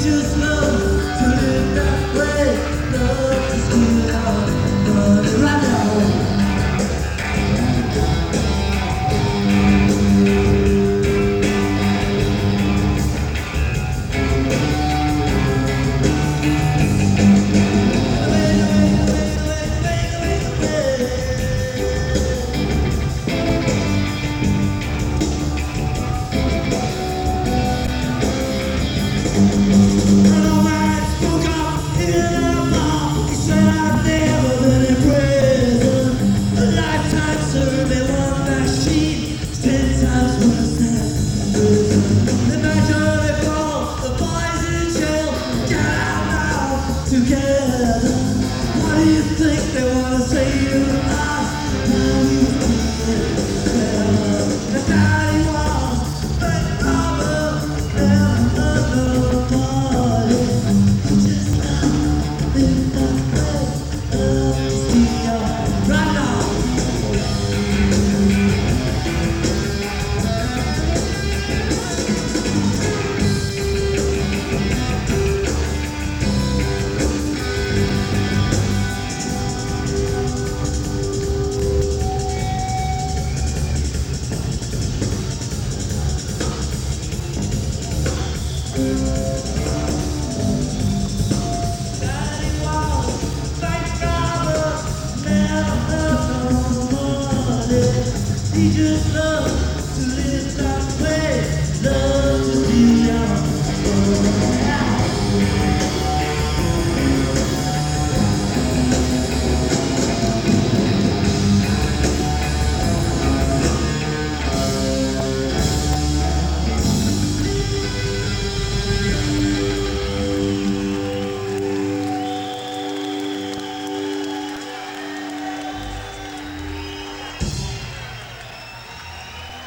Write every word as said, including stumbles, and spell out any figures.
just love to live that way. Love to steal our money right now. Together, what do you think they wanna say to us? Now you feel better. The daddy was back over another party. Just love in the way of the right now. He just loves